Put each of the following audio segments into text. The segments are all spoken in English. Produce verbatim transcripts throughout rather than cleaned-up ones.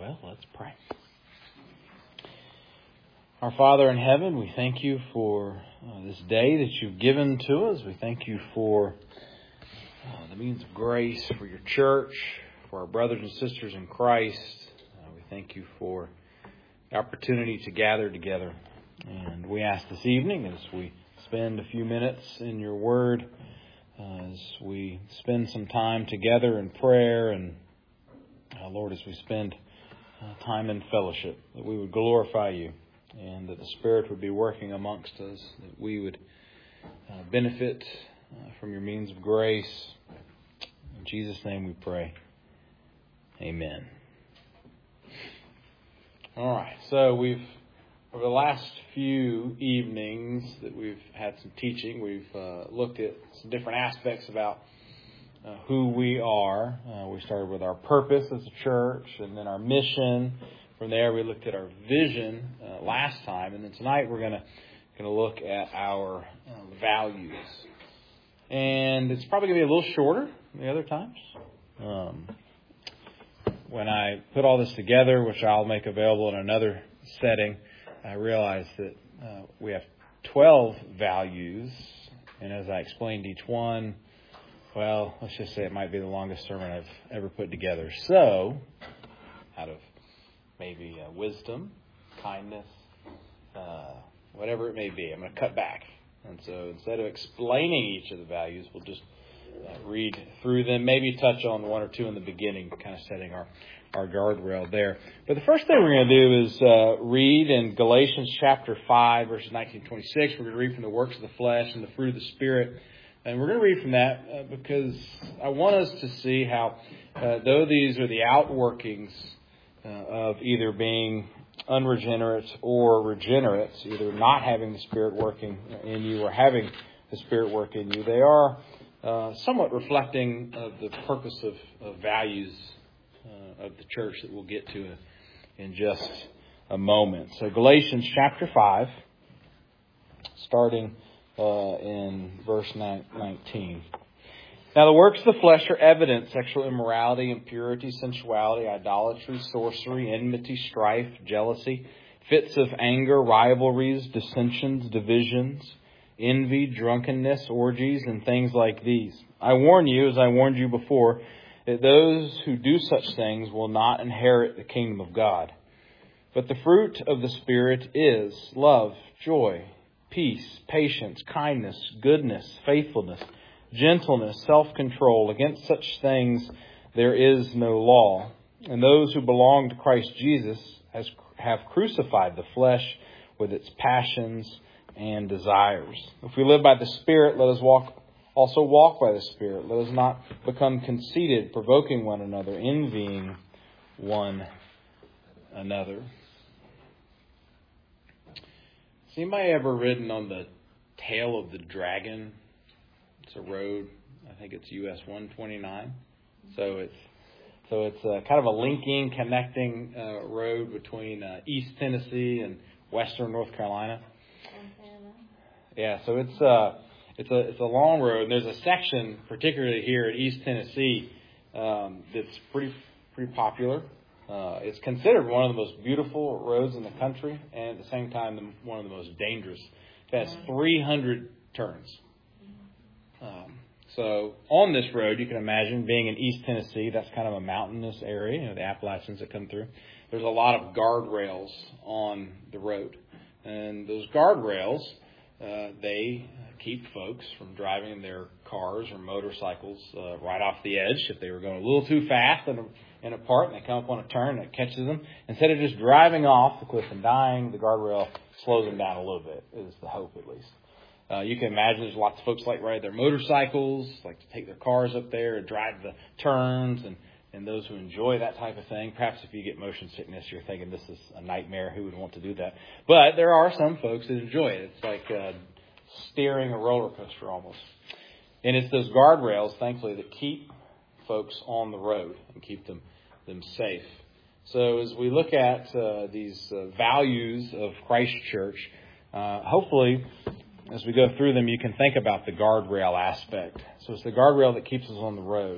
Well, let's pray. Our Father in heaven, we thank you for uh, this day that you've given to us. We thank you for uh, the means of grace, for your church, for our brothers and sisters in Christ. Uh, we thank you for the opportunity to gather together. And we ask this evening, as we spend a few minutes in your word, uh, as we spend some time together in prayer, and uh, Lord, as we spend uh, time in fellowship, that we would glorify you, and that the Spirit would be working amongst us, that we would uh, benefit uh, from your means of grace. In Jesus' name we pray. Amen. All right, so we've, over the last few evenings that we've had some teaching, we've uh, looked at some different aspects about uh, who we are. Uh, we started with our purpose as a church, and then our mission. From there, we looked at our vision uh, last time, and then tonight we're going to going to look at our uh, values. And it's probably going to be a little shorter than the other times. Um, when I put all this together, which I'll make available in another setting, I realized that uh, we have twelve values, and as I explained each one, well, let's just say it might be the longest sermon I've ever put together. So, out of maybe uh, wisdom, kindness, uh, whatever it may be, I'm going to cut back. And so instead of explaining each of the values, we'll just uh, read through them, maybe touch on one or two in the beginning, kind of setting our, our guardrail there. But the first thing we're going to do is uh, read in Galatians chapter five, verses nineteen to twenty-six. We're going to read from the works of the flesh and the fruit of the Spirit. And we're going to read from that uh, because I want us to see how, uh, though these are the outworkings uh, of either being unregenerate or regenerate, either not having the Spirit working in you or having the Spirit work in you, they are uh, somewhat reflecting of the purpose of, of values uh, of the church that we'll get to in just a moment. So Galatians chapter five, starting Uh, in verse nineteen. Now the works of the flesh are evident: sexual immorality, impurity, sensuality, idolatry, sorcery, enmity, strife, jealousy, fits of anger, rivalries, dissensions, divisions, envy, drunkenness, orgies, and things like these. I warn you, as I warned you before, that those who do such things will not inherit the kingdom of God. But the fruit of the Spirit is love, joy, peace, patience, kindness, goodness, faithfulness, gentleness, self-control. Against such things there is no law. And those who belong to Christ Jesus has, have crucified the flesh with its passions and desires. If we live by the Spirit, let us walk, also walk by the Spirit. Let us not become conceited, provoking one another, envying one another. Has anybody ever ridden on the tail of the dragon? It's a road. I think it's U S one twenty-nine. So it's so it's a, kind of a linking, connecting uh, road between uh, East Tennessee and Western North Carolina. Yeah, so it's uh it's a it's a long road, and there's a section, particularly here at East Tennessee, um, that's pretty pretty popular. Uh, it's considered one of the most beautiful roads in the country, and at the same time, the, one of the most dangerous. It has three hundred turns. Um, so on this road, you can imagine, being in East Tennessee, that's kind of a mountainous area, you know, the Appalachians that come through. There's a lot of guardrails on the road. And those guardrails, uh, they keep folks from driving their cars or motorcycles uh, right off the edge. If they were going a little too fast and in a part and they come up on a turn and it catches them, instead of just driving off the cliff and dying, the guardrail slows them down a little bit, is the hope at least. Uh, you can imagine there's lots of folks like ride their motorcycles, like to take their cars up there and drive the turns, and, and those who enjoy that type of thing. Perhaps if you get motion sickness, you're thinking this is a nightmare. Who would want to do that? But there are some folks that enjoy it. It's like uh, steering a roller coaster almost. And it's those guardrails, thankfully, that keep folks on the road and keep them them safe. So as we look at uh, these uh, values of Christ Church, uh, hopefully as we go through them, you can think about the guardrail aspect. So it's the guardrail that keeps us on the road.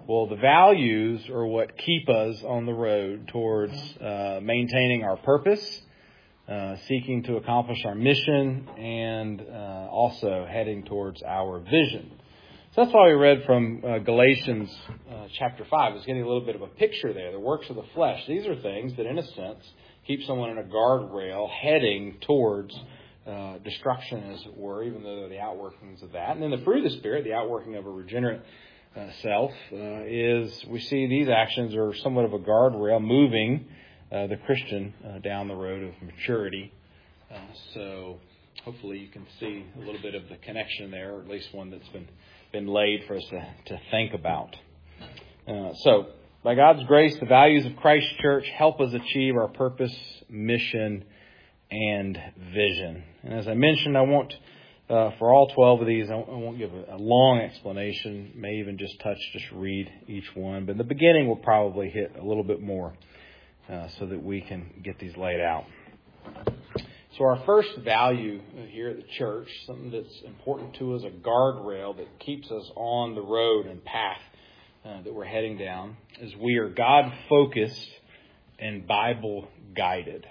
Well, the values are what keep us on the road towards uh, maintaining our purpose, uh, seeking to accomplish our mission, and uh, also heading towards our vision. So that's why we read from uh, Galatians uh, chapter five. It's getting a little bit of a picture there. The works of the flesh. These are things that, in a sense, keep someone in a guardrail heading towards uh, destruction, as it were, even though they're the outworkings of that. And then the fruit of the Spirit, the outworking of a regenerate uh, self, uh, is we see these actions are somewhat of a guardrail moving uh, the Christian uh, down the road of maturity. Uh, so hopefully you can see a little bit of the connection there, or at least one that's been been laid for us to, to think about. Uh, so, by God's grace, the values of Christ Church help us achieve our purpose, mission, and vision. And as I mentioned, I won't, uh, for all twelve of these, I won't give a, a long explanation, may even just touch, just read each one. But in the beginning, we'll probably hit a little bit more uh, so that we can get these laid out. So our first value here at the church, something that's important to us, a guardrail that keeps us on the road and path uh, that we're heading down, is we are God-focused and Bible-guided.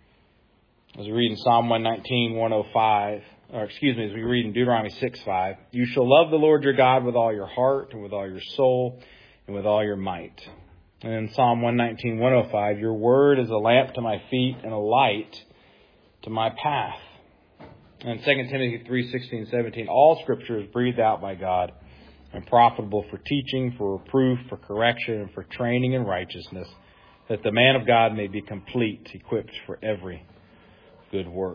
As we read in Psalm one nineteen, one oh five, or excuse me, as we read in Deuteronomy six five, you shall love the Lord your God with all your heart and with all your soul and with all your might. And in Psalm one nineteen, one oh five, your word is a lamp to my feet and a light to my path. And Second Timothy three sixteen, seventeen, all Scripture is breathed out by God and profitable for teaching, for reproof, for correction, and for training in righteousness, that the man of God may be complete, equipped for every good work.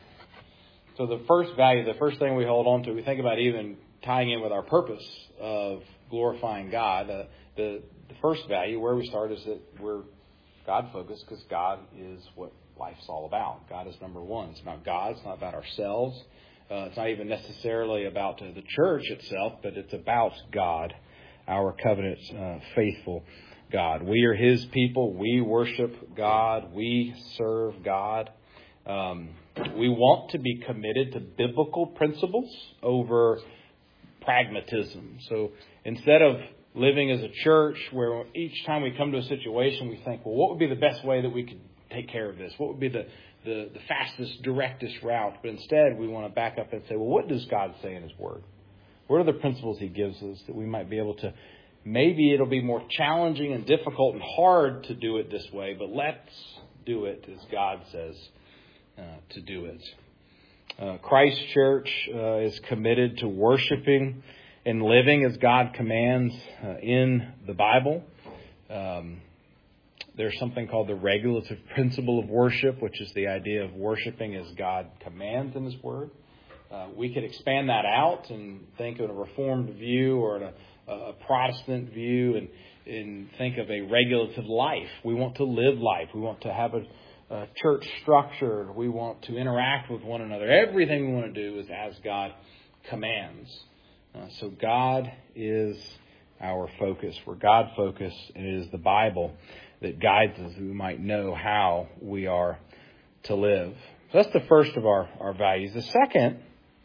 So the first value, the first thing we hold on to, we think about even tying in with our purpose of glorifying God. Uh, the, the first value, where we start, is that we're God-focused because God is what life's all about. God is number one. It's about God. It's not about ourselves. Uh, it's not even necessarily about uh, the church itself, but it's about God, our covenant uh, faithful God. We are His people. We worship God. We serve God. Um, we want to be committed to biblical principles over pragmatism. So instead of living as a church where each time we come to a situation we think, well, what would be the best way that we could take care of this? What would be the, the, the fastest, directest route? But instead, we want to back up and say, well, what does God say in His Word? What are the principles He gives us that we might be able to, maybe it'll be more challenging and difficult and hard to do it this way, but let's do it as God says uh, to do it. Uh, Christ Church uh, is committed to worshiping and living as God commands uh, in the Bible. Um, There's something called the regulative principle of worship, which is the idea of worshiping as God commands in His Word. Uh, we could expand that out and think of a Reformed view or a, a Protestant view and, and think of a regulative life. We want to live life. We want to have a, a church structure. We want to interact with one another. Everything we want to do is as God commands. Uh, so God is our focus. We're God-focused, and it is the Bible that guides us, we might know how we are to live. So that's the first of our, our values. The second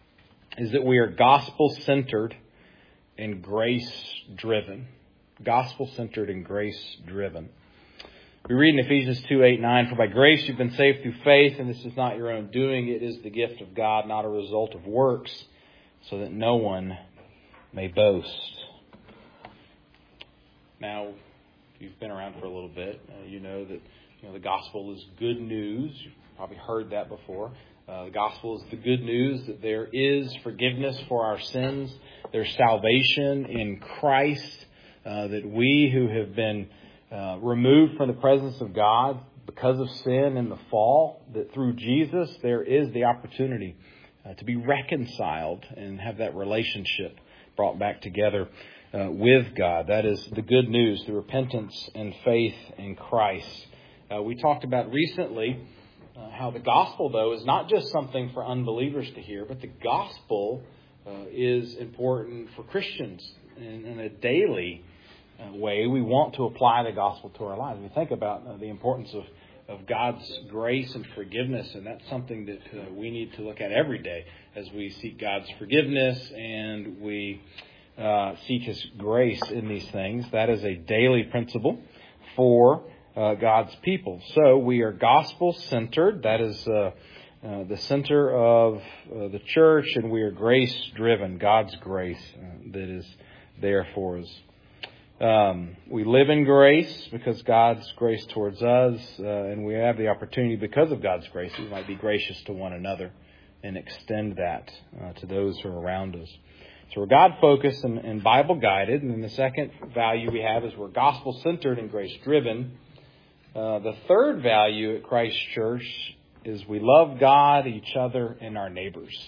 is that we are gospel-centered and grace-driven. Gospel-centered and grace-driven. We read in Ephesians two, eight, nine, for by grace you've been saved through faith, and this is not your own doing. It is the gift of God, not a result of works, so that no one may boast. Now, if you've been around for a little bit, uh, you know that you know the gospel is good news. You've probably heard that before. Uh, the gospel is the good news that there is forgiveness for our sins. There's salvation in Christ. Uh, that we who have been uh, removed from the presence of God because of sin and the fall, that through Jesus there is the opportunity uh, to be reconciled and have that relationship brought back together Uh, with God. That is the good news, the repentance and faith in Christ. Uh, we talked about recently uh, how the gospel, though, is not just something for unbelievers to hear, but the gospel uh, is important for Christians in, in a daily uh, way. We want to apply the gospel to our lives. We think about uh, the importance of, of God's grace and forgiveness, and that's something that uh, we need to look at every day as we seek God's forgiveness and we uh, seek His grace in these things. That is a daily principle for uh, God's people. So we are gospel-centered. That is uh, uh, the center of uh, the church, and we are grace-driven. God's grace uh, that is there for us. Um, we live in grace because God's grace towards us, uh, and we have the opportunity because of God's grace, we might be gracious to one another and extend that uh, to those who are around us. So we're God-focused and, and Bible-guided. And then the second value we have is we're gospel-centered and grace-driven. Uh, the third value at Christ Church is we love God, each other, and our neighbors.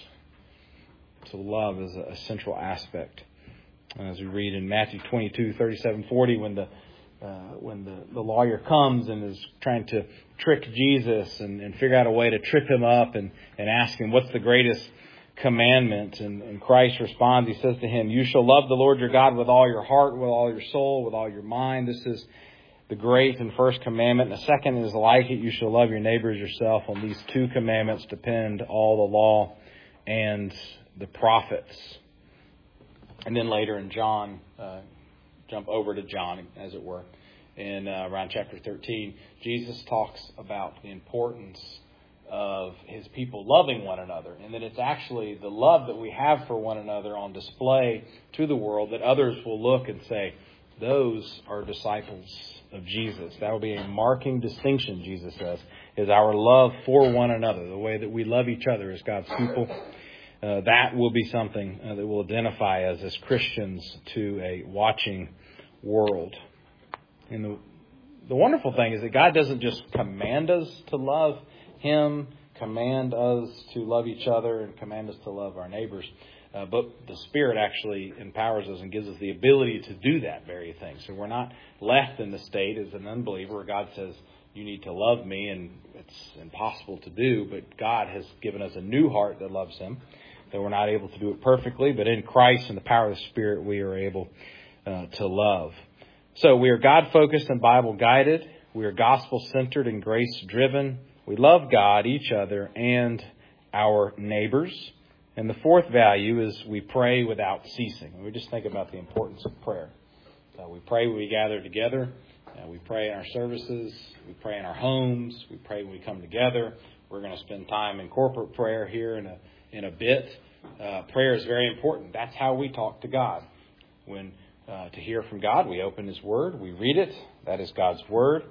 So love is a, a central aspect. As we read in Matthew twenty-two, thirty-seven, forty, when the uh, when the, the lawyer comes and is trying to trick Jesus and, and figure out a way to trip him up and, and ask him, what's the greatest commandment? And, and Christ responds, He says to him, you shall love the Lord your God with all your heart, with all your soul, with all your mind. This is the great and first commandment. And the second is like it, you shall love your neighbor as yourself. On these two commandments depend all the law and the prophets. And then later in John, uh, jump over to John, as it were, in uh, around chapter thirteen, Jesus talks about the importance of His people loving one another. And that it's actually the love that we have for one another on display to the world that others will look and say, those are disciples of Jesus. That will be a marking distinction, Jesus says, is our love for one another, the way that we love each other as God's people. Uh, that will be something uh, that will identify us as Christians to a watching world. And the, the wonderful thing is that God doesn't just command us to love Him, command us to love each other, and command us to love our neighbors. Uh, but the Spirit actually empowers us and gives us the ability to do that very thing. So we're not left in the state as an unbeliever where God says, you need to love me, and it's impossible to do. But God has given us a new heart that loves Him. That we're not able to do it perfectly, but in Christ and the power of the Spirit, we are able uh, to love. So we are God-focused and Bible-guided. We are gospel-centered and grace-driven. We love God, each other, and our neighbors. And the fourth value is we pray without ceasing. We just think about the importance of prayer. Uh, we pray when we gather together. Uh, we pray in our services. We pray in our homes. We pray when we come together. We're going to spend time in corporate prayer here in a in a bit. Uh, prayer is very important. That's how we talk to God. When uh, to hear from God, we open His Word. We read it. That is God's Word.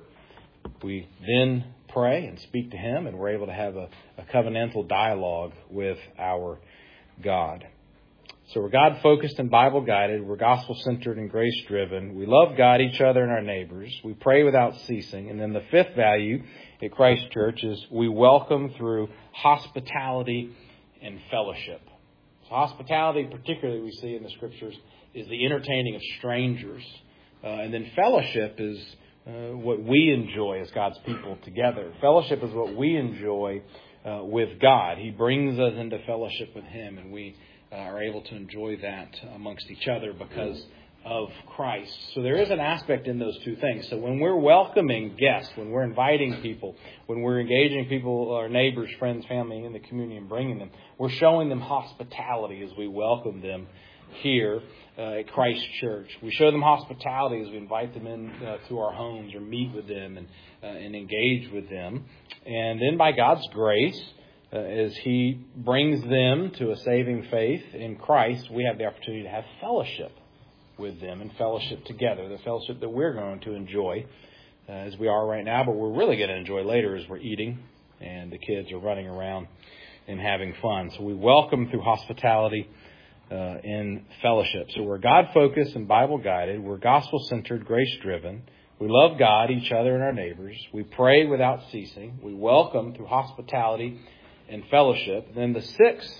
We then pray and speak to Him, and we're able to have a, a covenantal dialogue with our God. So we're God-focused and Bible-guided. We're gospel-centered and grace-driven. We love God, each other, and our neighbors. We pray without ceasing. And then the fifth value at Christ Church is we welcome through hospitality and fellowship. So hospitality, particularly we see in the Scriptures, is the entertaining of strangers. Uh, and then fellowship is uh, what we enjoy as God's people together. Fellowship is what we enjoy uh, with God. He brings us into fellowship with Him, and we uh, are able to enjoy that amongst each other because of Christ. So there is an aspect in those two things. So when we're welcoming guests, when we're inviting people, when we're engaging people, our neighbors, friends, family in the community and bringing them, we're showing them hospitality as we welcome them here uh, at Christ Church. We show them hospitality as we invite them in uh, to our homes or meet with them and, uh, and engage with them. And then by God's grace, uh, as He brings them to a saving faith in Christ, we have the opportunity to have fellowship with them and fellowship together, the fellowship that we're going to enjoy uh, as we are right now, but we're really going to enjoy later as we're eating and the kids are running around and having fun. So we welcome through hospitality uh, in fellowship. So we're God-focused and Bible-guided. We're gospel-centered, grace-driven. We love God, each other, and our neighbors. We pray without ceasing. We welcome through hospitality and fellowship. Then the sixth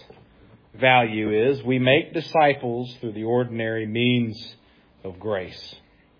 value is we make disciples through the ordinary means of grace.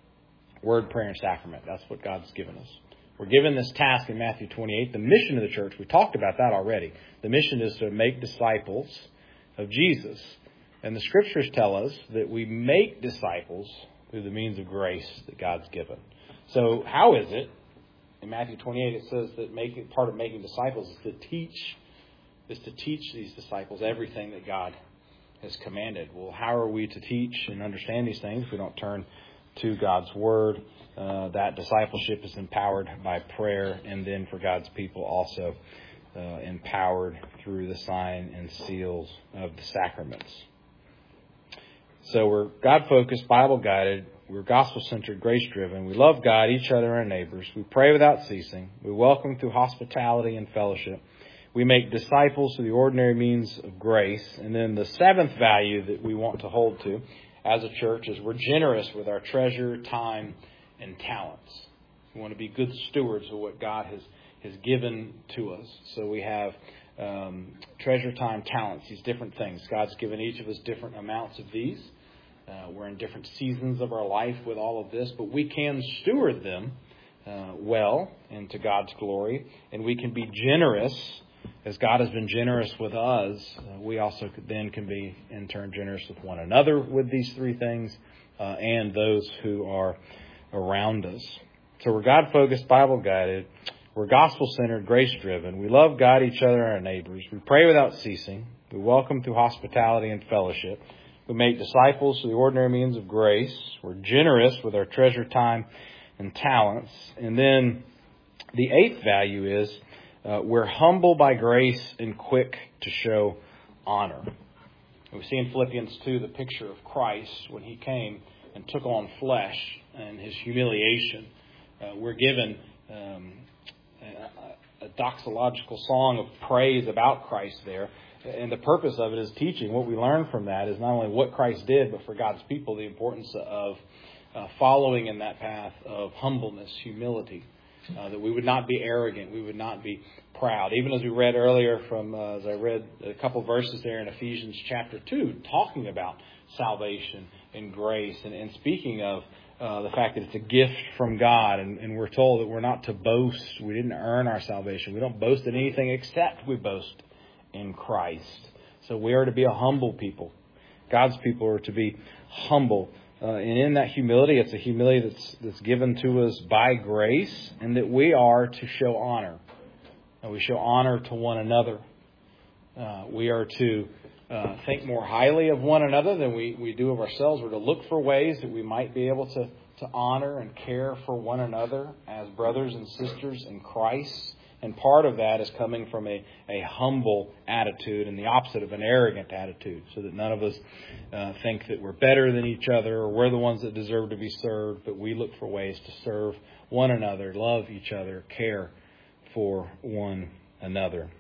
Word, prayer, and sacrament. That's what God's given us. We're given this task in Matthew twenty-eight. The mission of the church, we talked about that already. The mission is to make disciples of Jesus. And the Scriptures tell us that we make disciples through the means of grace that God's given. So how is it? In Matthew twenty-eight, it says that making, part of making disciples is to teach is to teach these disciples everything that God has commanded. Well, how are we to teach and understand these things if we don't turn to God's Word? Uh, that discipleship is empowered by prayer, and then for God's people also uh, empowered through the sign and seals of the sacraments. So we're God-focused, Bible-guided, we're gospel-centered, grace-driven. We love God, each other, and our neighbors. We pray without ceasing. We welcome through hospitality and fellowship. We make disciples through the ordinary means of grace. And then the seventh value that we want to hold to as a church is we're generous with our treasure, time, and talents. We want to be good stewards of what God has, has given to us. So we have um, treasure, time, talents, these different things. God's given each of us different amounts of these. Uh, we're in different seasons of our life with all of this, but we can steward them uh, well and to God's glory. And we can be generous. As God has been generous with us, uh, we also then can be, in turn, generous with one another with these three things uh, and those who are around us. So we're God-focused, Bible-guided. We're gospel-centered, grace-driven. We love God, each other, and our neighbors. We pray without ceasing. We welcome through hospitality and fellowship. We make disciples through the ordinary means of grace. We're generous with our treasure, time, and talents. And then the eighth value is uh, we're humble by grace and quick to show honor. We see in Philippians two the picture of Christ when he came and took on flesh and his humiliation. Uh, we're given um, a, a doxological song of praise about Christ there. And the purpose of it is teaching. What we learn from that is not only what Christ did, but for God's people, the importance of uh, following in that path of humbleness, humility. Uh, that we would not be arrogant. We would not be proud. Even as we read earlier from, uh, as I read a couple verses there in Ephesians chapter two, talking about salvation and grace and, and speaking of uh, the fact that it's a gift from God. And, and we're told that we're not to boast. We didn't earn our salvation. We don't boast in anything except we boast in Christ. So we are to be a humble people. God's people are to be humble. Uh, and in that humility, it's a humility that's that's given to us by grace, and that we are to show honor. And we show honor to one another. Uh, we are to uh, think more highly of one another than we, we do of ourselves. We're to look for ways that we might be able to, to honor and care for one another as brothers and sisters in Christ. And part of that is coming from a, a humble attitude and the opposite of an arrogant attitude, so that none of us uh, think that we're better than each other or we're the ones that deserve to be served, but we look for ways to serve one another, love each other, care for one another.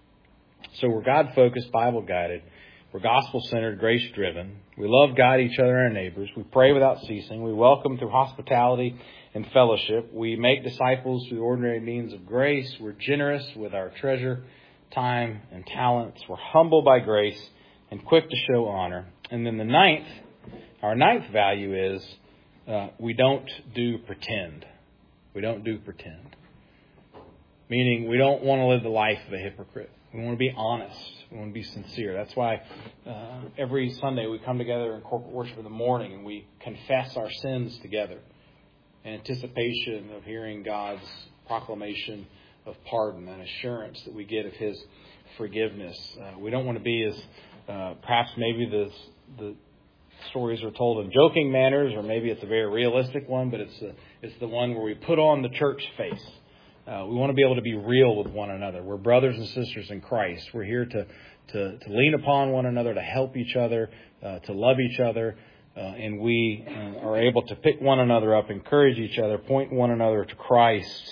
So we're God-focused, Bible-guided. We're gospel-centered, grace-driven. We love God, each other, and our neighbors. We pray without ceasing. We welcome through hospitality and fellowship. We make disciples through the ordinary means of grace. We're generous with our treasure, time, and talents. We're humble by grace and quick to show honor. And then the ninth, our ninth value is uh, we don't do pretend. We don't do pretend. Meaning we don't want to live the life of a hypocrite. We want to be honest. We want to be sincere. That's why uh, every Sunday we come together in corporate worship in the morning and we confess our sins together in anticipation of hearing God's proclamation of pardon and assurance that we get of His forgiveness. Uh, we don't want to be as uh, perhaps maybe the the stories are told in joking manners, or maybe it's a very realistic one, but it's a, it's the one where we put on the church face. Uh, we want to be able to be real with one another. We're brothers and sisters in Christ. We're here to, to, to lean upon one another, to help each other, uh, to love each other. Uh, and we uh, are able to pick one another up, encourage each other, point one another to Christ.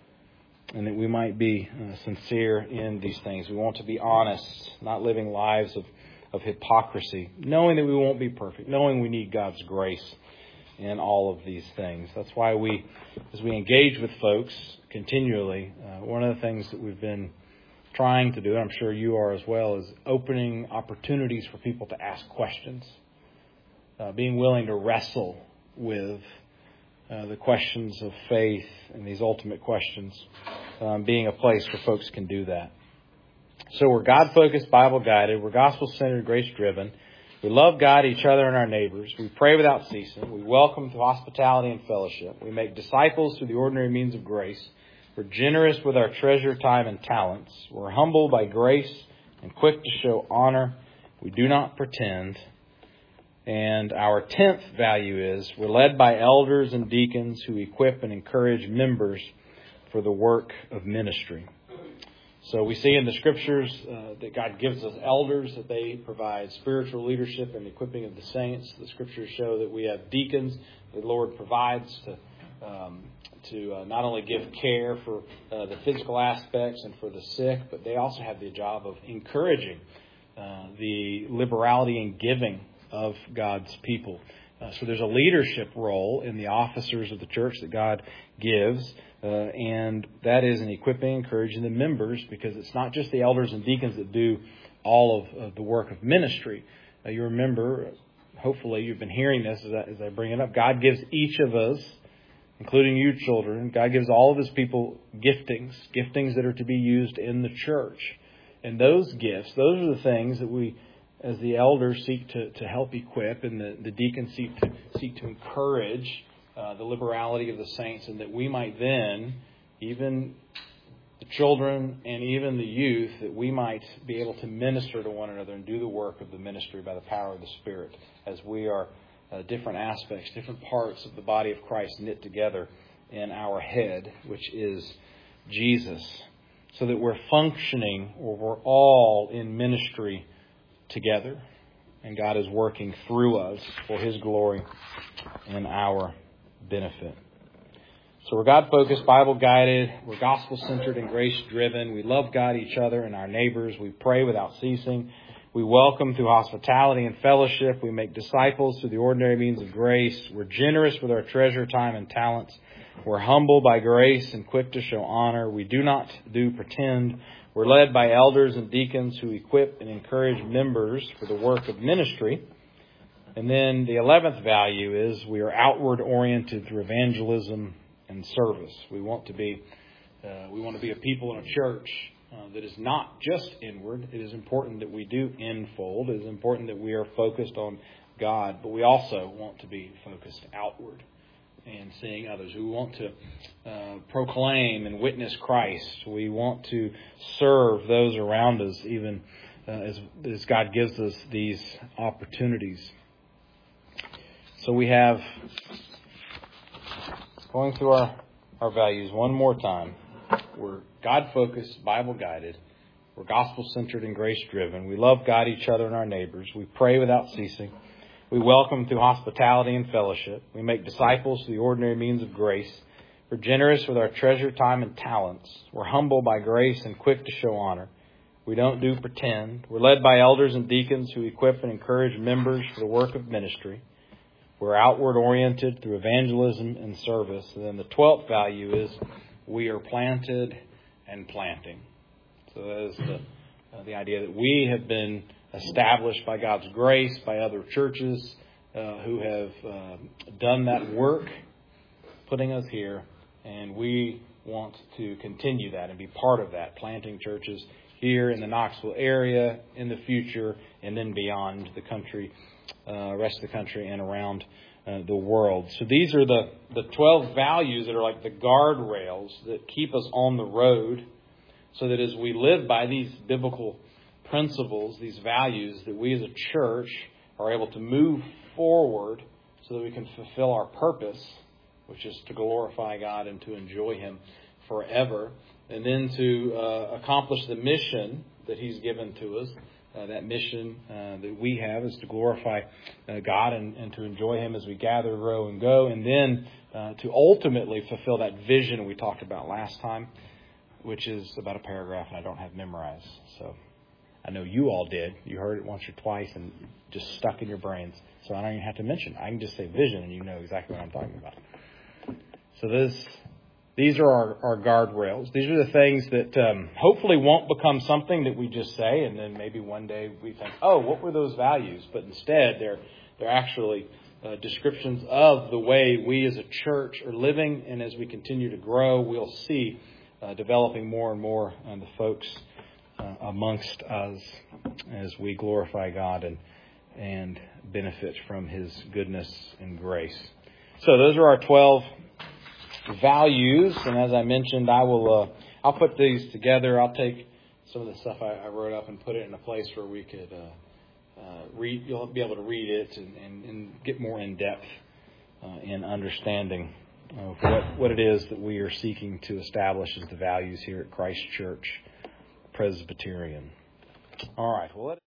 And that we might be uh, sincere in these things. We want to be honest, not living lives of, of hypocrisy, knowing that we won't be perfect, knowing we need God's grace in all of these things. That's why we, as we engage with folks continually, uh, one of the things that we've been trying to do, and I'm sure you are as well, is opening opportunities for people to ask questions. Uh, being willing to wrestle with uh, the questions of faith and these ultimate questions, um, being a place where folks can do that. So we're God-focused, Bible-guided. We're gospel-centered, grace-driven. We love God, each other, and our neighbors. We pray without ceasing. We welcome through hospitality and fellowship. We make disciples through the ordinary means of grace. We're generous with our treasure, time, and talents. We're humble by grace and quick to show honor. We do not pretend. And our tenth value is we're led by elders and deacons who equip and encourage members for the work of ministry. So we see in the Scriptures uh, that God gives us elders, that they provide spiritual leadership and equipping of the saints. The Scriptures show that we have deacons the Lord provides to um, to uh, not only give care for uh, the physical aspects and for the sick, but they also have the job of encouraging uh, the liberality and giving of God's people. Uh, so there's a leadership role in the officers of the church that God gives, uh, and that is in equipping, encouraging the members, because it's not just the elders and deacons that do all of uh, the work of ministry. Uh, you remember, hopefully you've been hearing this as I, as I bring it up, God gives each of us, including you children, God gives all of His people giftings, giftings that are to be used in the church. And those gifts, those are the things that we, as the elders, seek to, to help equip, and the, the deacons seek to, seek to encourage uh, the liberality of the saints, and that we might then, even the children and even the youth, that we might be able to minister to one another and do the work of the ministry by the power of the Spirit, as we are uh, different aspects, different parts of the body of Christ knit together in our head, which is Jesus, so that we're functioning, or we're all in ministry together, and God is working through us for His glory and our benefit. So we're God-focused, Bible-guided, we're gospel-centered and grace-driven. We love God, each other, and our neighbors. We pray without ceasing. We welcome through hospitality and fellowship. We make disciples through the ordinary means of grace. We're generous with our treasure, time, and talents. We're humble by grace and quick to show honor. We do not do pretend. We're led by elders and deacons who equip and encourage members for the work of ministry. And then the eleventh value is we are outward oriented through evangelism and service. We want to be uh, we want to be a people in a church uh, that is not just inward. It is important that we do infold. It is important that we are focused on God, but we also want to be focused outward and seeing others. We want to uh, proclaim and witness Christ. We want to serve those around us, even uh, as, as God gives us these opportunities. So we have, going through our, our values one more time, we're God-focused, Bible-guided. We're gospel-centered and grace-driven. We love God, each other, and our neighbors. We pray without ceasing. We welcome through hospitality and fellowship. We make disciples through the ordinary means of grace. We're generous with our treasure, time, and talents. We're humble by grace and quick to show honor. We don't do pretend. We're led by elders and deacons who equip and encourage members for the work of ministry. We're outward oriented through evangelism and service. And then the twelfth value is we are planted and planting. So that is the, uh, the idea that we have been established by God's grace, by other churches uh, who have uh, done that work, putting us here, and we want to continue that and be part of that, planting churches here in the Knoxville area, in the future, and then beyond the country, uh, rest of the country, and around uh, the world. So these are the, the twelve values that are like the guardrails that keep us on the road, so that as we live by these biblical principles, these values, that we as a church are able to move forward so that we can fulfill our purpose, which is to glorify God and to enjoy Him forever, and then to uh, accomplish the mission that He's given to us. Uh, that mission uh, that we have is to glorify uh, God and, and to enjoy Him as we gather, grow, and go, and then uh, to ultimately fulfill that vision we talked about last time, which is about a paragraph and I don't have memorized. So I know you all did. You heard it once or twice and just stuck in your brains. So I don't even have to mention. I can just say vision and you know exactly what I'm talking about. So this, these are our, our guardrails. These are the things that um, hopefully won't become something that we just say and then maybe one day we think, oh, what were those values? But instead they're, they're actually uh, descriptions of the way we as a church are living. And as we continue to grow, we'll see uh, developing more and more uh, the folks Uh, amongst us as we glorify God and and benefit from His goodness and grace. So those are our twelve values, and as I mentioned, I will uh, I'll put these together. I'll take some of the stuff I, I wrote up and put it in a place where we could uh, uh, read. You'll be able to read it and, and, and get more in depth uh, in understanding of what what it is that we are seeking to establish as the values here at Christ Church Presbyterian. All right. Well, let